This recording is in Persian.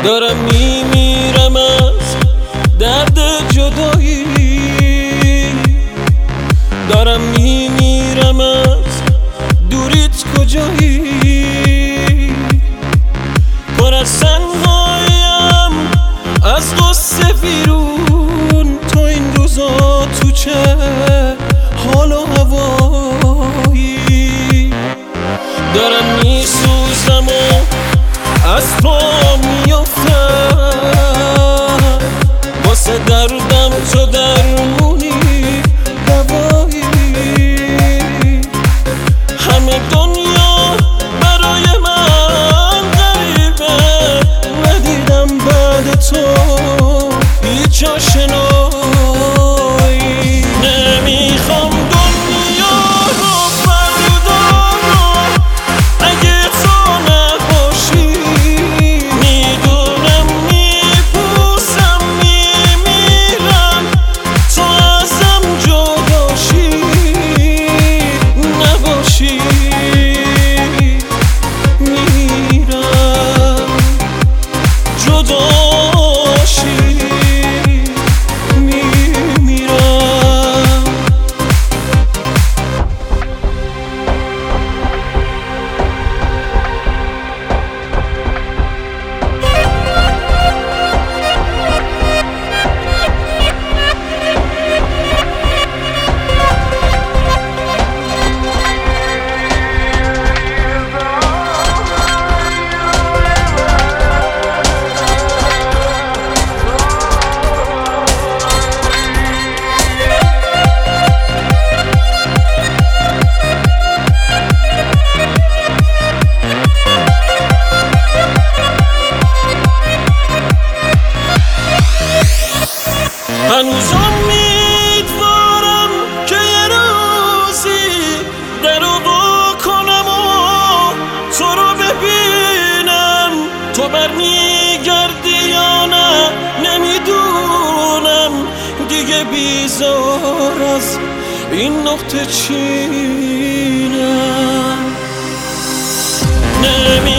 دارم میمیرم از درد جدایی، دارم میمیرم از دوریت کجایی. پر از تنهاییم از قصه بیرون، تو این روزا تو چه حال و هوایی. دارم میسوزم و از پا میافتم، واسه دردم تو درمونی دوایی. همه دنیا برای من غریبه، ندیدم بعد تو هیچ آشنایی. نمیخوام دنیا رو بردارم اگه تو نباشی، میدونم میپوسم میمیرم تو ازم جداشی نباشی. میرم جداشی میمیرم. هنوز امیدوارم که یه روزی در رو با کنم و تو رو ببینم. تو برمیگردی یا نه نمیدونم، دیگه بیزار از این نقطه چینم.